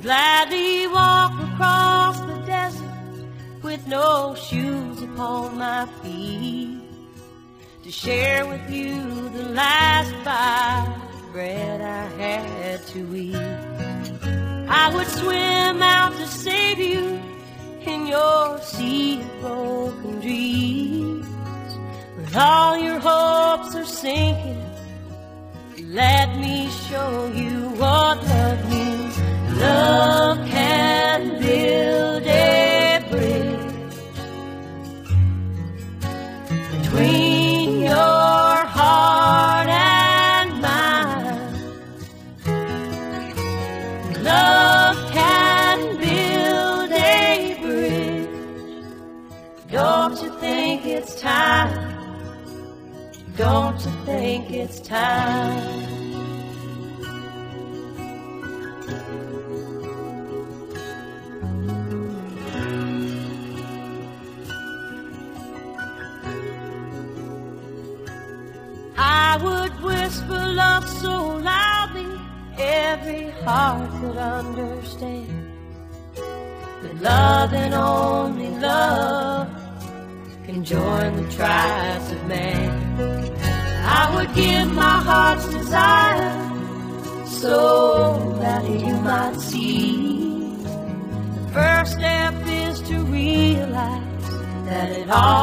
gladly walk across the desert with no shoes upon my feet, to share with you the last bite of bread I had to eat. I would swim out to save you in your sea of broken dreams. When all your hopes are sinking, let me show you what love means. Love can build a bridge between your heart and mine. Love can build a bridge. Don't you think it's time? Don't you think it's time? I would whisper love so loudly every heart could understand, but love and only love can join the tribes of man. I would give my heart's desire so that you might see. The first step is to realize that it all